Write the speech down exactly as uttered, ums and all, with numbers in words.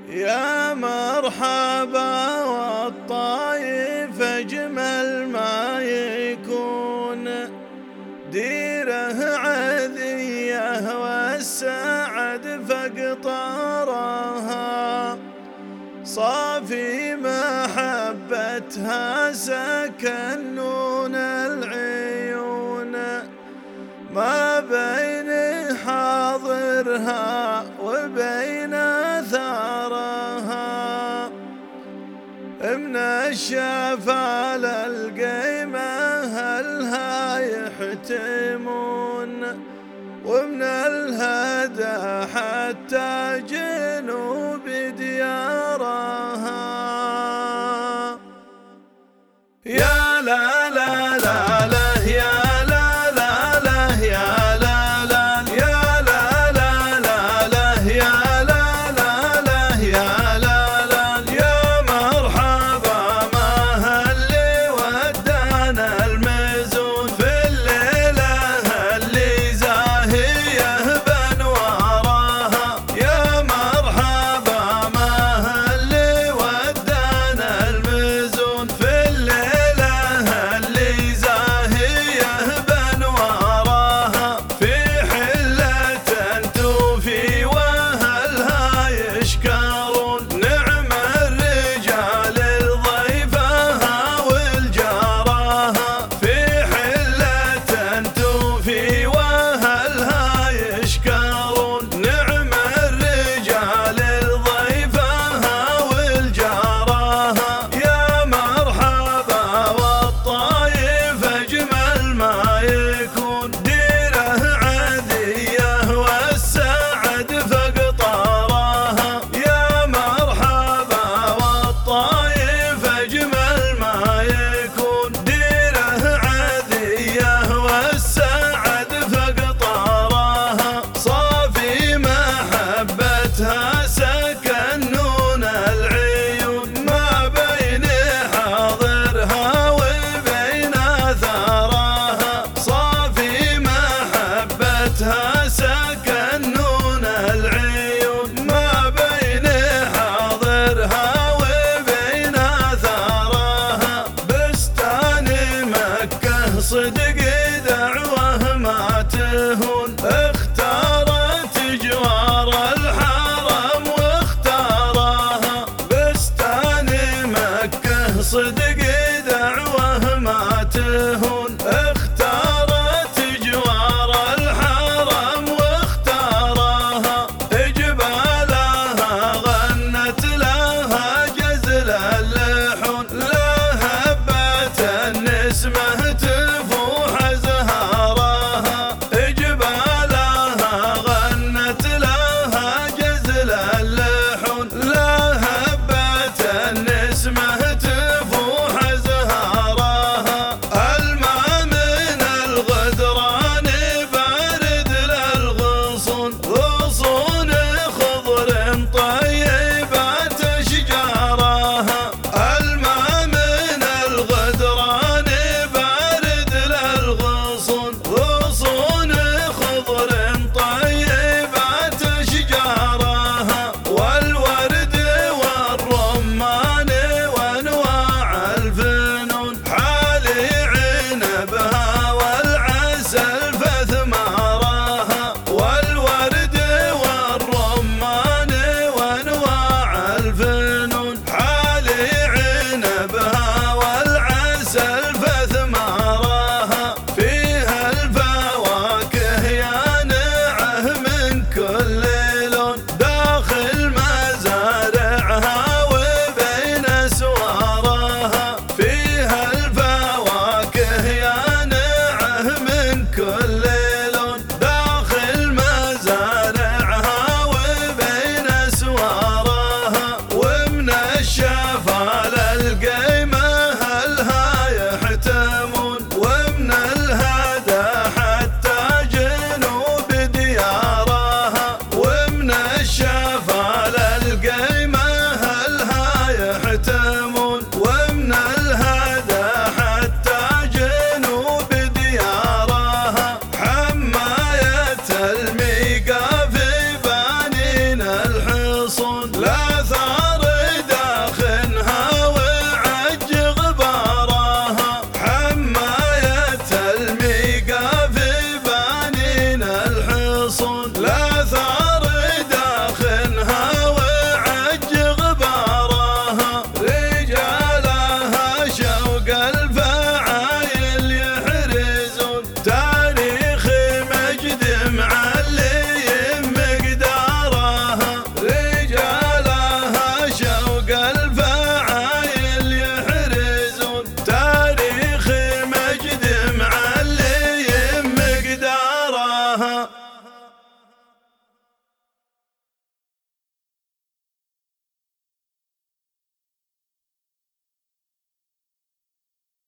يا مرحبا والطايف أجمل ما يكون، ديره عذية والسعد فقطارها، صافي محبتها سكن نون العيون، ما بين حاضرها وبين ثارها، من الشفا للقيمة هلها يحتمون، ومن الهدى حتى جنوب ديارها. يا لا لا لا لا يا لا لا لا يا لا لا يا لا لا لا لا يا لا لا لا يا لا لا يا مرحبا ما هاللي ودانا المزون في الليلة اللي زاهية بنوارها، يا مرحبا ما هاللي ودانا المزون في الليلة اللي زاهية بنوارها، في حلة توفي وأهلها يشكرون، نعم الرجال الضيفها والجارها، في حلة توفي وأهلها يشكرون، نعم الرجال الضيفها والجارها، يا مرحبا والطايف أجمل ما يكون، ديره عذية والسعد فقطارها، يا مرحبا والطايف أجمل ما يكون، ديره عذية والسعد فقطارها، صافي محبتها سكن نون العيون، ما بين حاضرها وبين ثراها، صافي محبتها سكن نون العيون، ما بين حاضرها وبين ثراها، بستان مكة صدق دعوه ما تهون، اختارت جوار الحرم واختارها، بستان مكة صدق دعوه ما تهون، اختارت جوار الحرم واختارها، جبالها غنت لها جزل اللحون، لا هبت النسمة تفوح زهارها، جبالها غنت لها جزل اللحون، لا هبت النسمة تفوح زهارها، الماء من الغدران بارد للغصون، غصون خضر طيب